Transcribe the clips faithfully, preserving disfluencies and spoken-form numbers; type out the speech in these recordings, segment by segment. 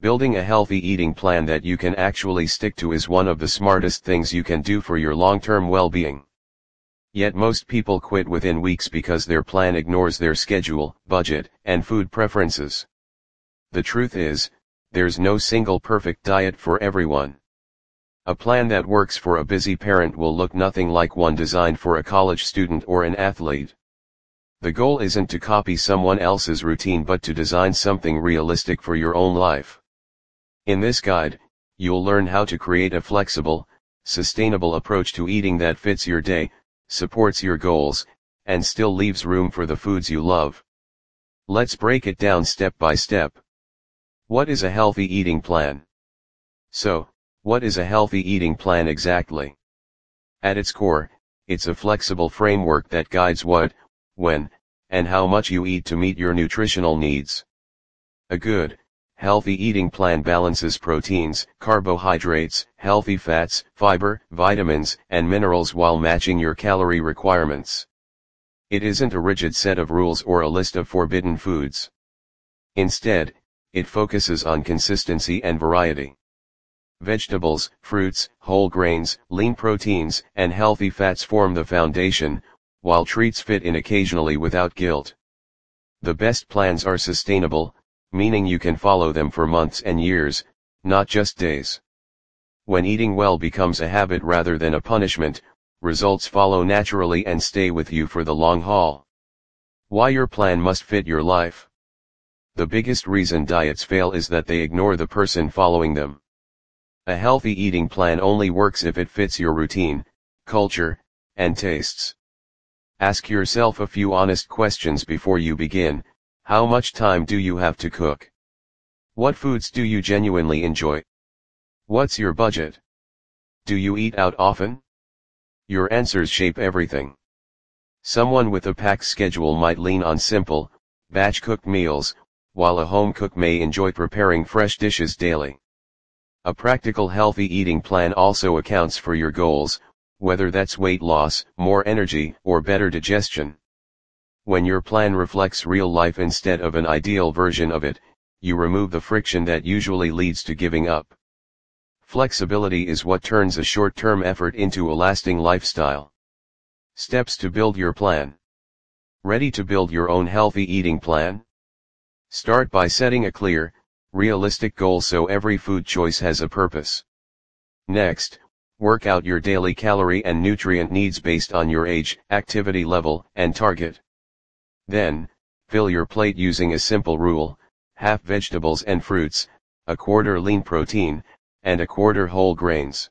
Building a healthy eating plan that you can actually stick to is one of the smartest things you can do for your long-term well-being. Yet most people quit within weeks because their plan ignores their schedule, budget, and food preferences. The truth is, there's no single perfect diet for everyone. A plan that works for a busy parent will look nothing like one designed for a college student or an athlete. The goal isn't to copy someone else's routine but to design something realistic for your own life. In this guide, you'll learn how to create a flexible, sustainable approach to eating that fits your day, supports your goals, and still leaves room for the foods you love. Let's break it down step by step. What is a healthy eating plan? So, what is a healthy eating plan exactly? At its core, it's a flexible framework that guides what, when, and how much you eat to meet your nutritional needs. A good, healthy eating plan balances proteins, carbohydrates, healthy fats, fiber, vitamins, and minerals while matching your calorie requirements. It isn't a rigid set of rules or a list of forbidden foods. Instead, it focuses on consistency and variety. Vegetables, fruits, whole grains, lean proteins, and healthy fats form the foundation, while treats fit in occasionally without guilt. The best plans are sustainable, meaning you can follow them for months and years, not just days. When eating well becomes a habit rather than a punishment, results follow naturally and stay with you for the long haul. Why your plan must fit your life? The biggest reason diets fail is that they ignore the person following them. A healthy eating plan only works if it fits your routine, culture, and tastes. Ask yourself a few honest questions before you begin. How much time do you have to cook? What foods do you genuinely enjoy? What's your budget? Do you eat out often? Your answers shape everything. Someone with a packed schedule might lean on simple, batch-cooked meals, while a home cook may enjoy preparing fresh dishes daily. A practical healthy eating plan also accounts for your goals, whether that's weight loss, more energy, or better digestion. When your plan reflects real life instead of an ideal version of it, you remove the friction that usually leads to giving up. Flexibility is what turns a short-term effort into a lasting lifestyle. Steps to build your plan. Ready to build your own healthy eating plan? Start by setting a clear, realistic goal so every food choice has a purpose. Next, work out your daily calorie and nutrient needs based on your age, activity level, and target. Then, fill your plate using a simple rule: half vegetables and fruits, a quarter lean protein, and a quarter whole grains.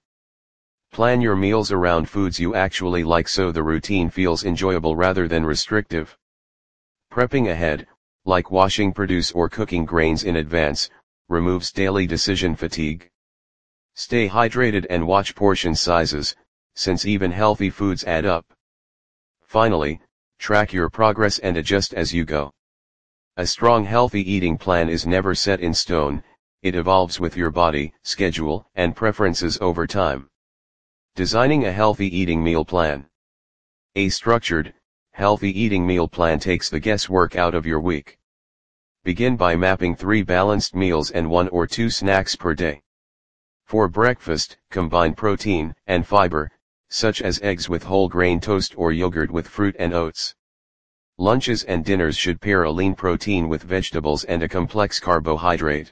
Plan your meals around foods you actually like so the routine feels enjoyable rather than restrictive. Prepping ahead, like washing produce or cooking grains in advance, removes daily decision fatigue. Stay hydrated and watch portion sizes, since even healthy foods add up. Finally, track your progress and adjust as you go. A strong healthy eating plan is never set in stone, it evolves with your body, schedule, and preferences over time. Designing a healthy eating meal plan. A structured, healthy eating meal plan takes the guesswork out of your week. Begin by mapping three balanced meals and one or two snacks per day. For breakfast, combine protein and fiber, such as eggs with whole grain toast or yogurt with fruit and oats. Lunches and dinners should pair a lean protein with vegetables and a complex carbohydrate.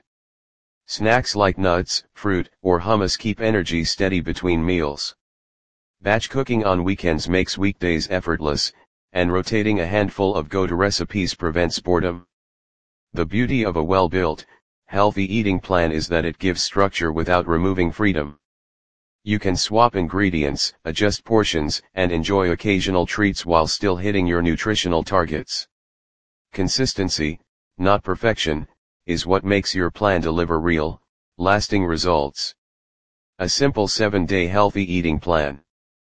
Snacks like nuts, fruit, or hummus keep energy steady between meals. Batch cooking on weekends makes weekdays effortless, and rotating a handful of go-to recipes prevents boredom. The beauty of a well-built, healthy eating plan is that it gives structure without removing freedom. You can swap ingredients, adjust portions, and enjoy occasional treats while still hitting your nutritional targets. Consistency, not perfection, is what makes your plan deliver real, lasting results. A simple seven-day healthy eating plan.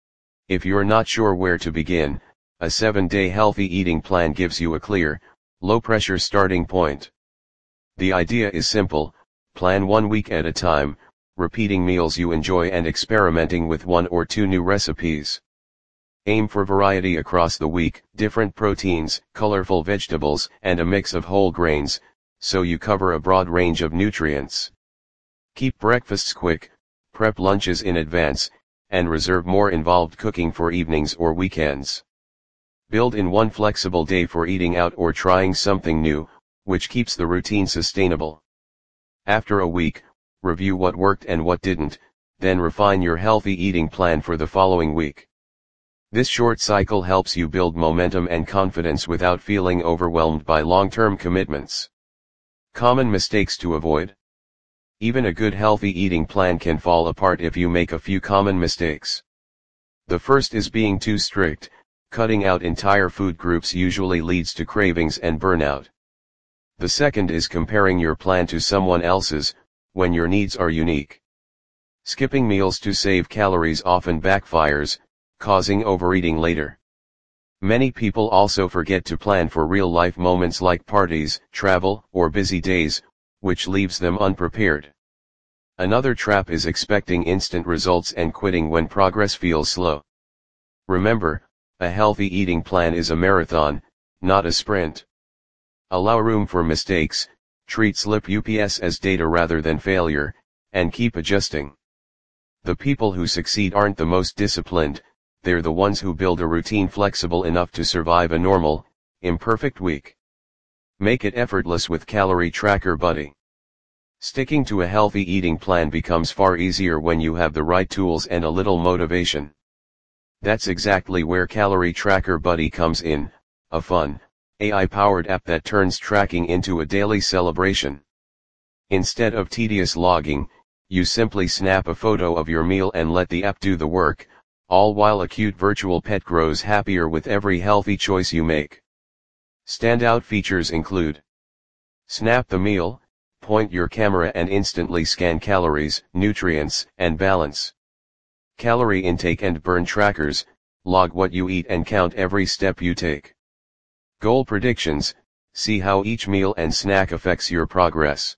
If you're not sure where to begin, a seven-day healthy eating plan gives you a clear, low-pressure starting point. The idea is simple: plan one week at a time, repeating meals you enjoy and experimenting with one or two new recipes. Aim for variety across the week, different proteins, colorful vegetables, and a mix of whole grains, so you cover a broad range of nutrients. Keep breakfasts quick, prep lunches in advance, and reserve more involved cooking for evenings or weekends. Build in one flexible day for eating out or trying something new, which keeps the routine sustainable. After a week, review what worked and what didn't, then refine your healthy eating plan for the following week. This short cycle helps you build momentum and confidence without feeling overwhelmed by long-term commitments. Common mistakes to avoid. Even a good healthy eating plan can fall apart if you make a few common mistakes. The first is being too strict. Cutting out entire food groups usually leads to cravings and burnout. The second is comparing your plan to someone else's, when your needs are unique. Skipping meals to save calories often backfires, causing overeating later. Many people also forget to plan for real-life moments like parties, travel, or busy days, which leaves them unprepared. Another trap is expecting instant results and quitting when progress feels slow. Remember, a healthy eating plan is a marathon, not a sprint. Allow room for mistakes, treat slip ups as data rather than failure, and keep adjusting. The people who succeed aren't the most disciplined, they're the ones who build a routine flexible enough to survive a normal, imperfect week. Make it effortless with Calorie Tracker Buddy. Sticking to a healthy eating plan becomes far easier when you have the right tools and a little motivation. That's exactly where Calorie Tracker Buddy comes in, a fun, A I-powered app that turns tracking into a daily celebration. Instead of tedious logging, you simply snap a photo of your meal and let the app do the work, all while a cute virtual pet grows happier with every healthy choice you make. Standout features include: snap the meal, point your camera and instantly scan calories, nutrients, and balance. Calorie intake and burn trackers, log what you eat and count every step you take. Goal predictions, see how each meal and snack affects your progress.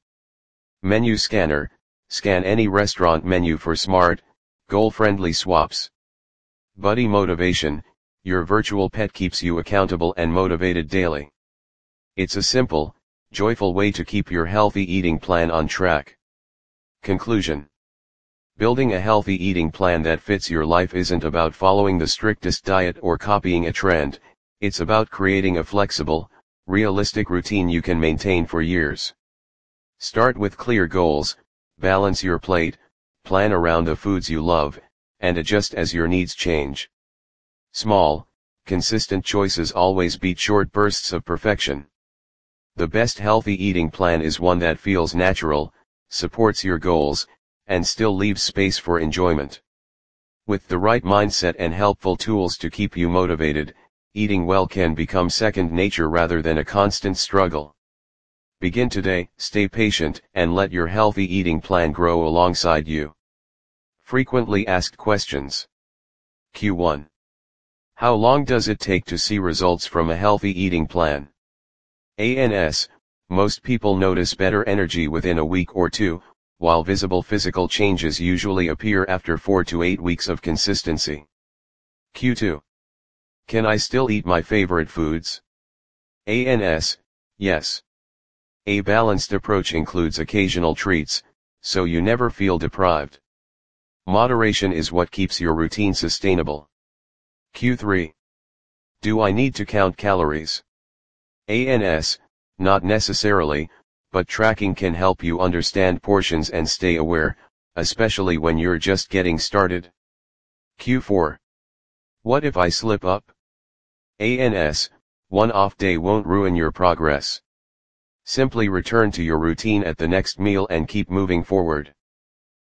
Menu scanner, scan any restaurant menu for smart, goal-friendly swaps. Buddy motivation, your virtual pet keeps you accountable and motivated daily. It's a simple, joyful way to keep your healthy eating plan on track. Conclusion: building a healthy eating plan that fits your life isn't about following the strictest diet or copying a trend, it's about creating a flexible, realistic routine you can maintain for years. Start with clear goals, balance your plate, plan around the foods you love, and adjust as your needs change. Small, consistent choices always beat short bursts of perfection. The best healthy eating plan is one that feels natural, supports your goals, and still leaves space for enjoyment. With the right mindset and helpful tools to keep you motivated, eating well can become second nature rather than a constant struggle. Begin today, stay patient, and let your healthy eating plan grow alongside you. Frequently asked questions. Q one. How long does it take to see results from a healthy eating plan? A N S, most people notice better energy within a week or two, while visible physical changes usually appear after four to eight weeks of consistency. Q two. Can I still eat my favorite foods? A N S, yes. A balanced approach includes occasional treats, so you never feel deprived. Moderation is what keeps your routine sustainable. Q three. Do I need to count calories? A N S, not necessarily, but tracking can help you understand portions and stay aware, especially when you're just getting started. Q four. What if I slip up? A N S, one off day won't ruin your progress. Simply return to your routine at the next meal and keep moving forward.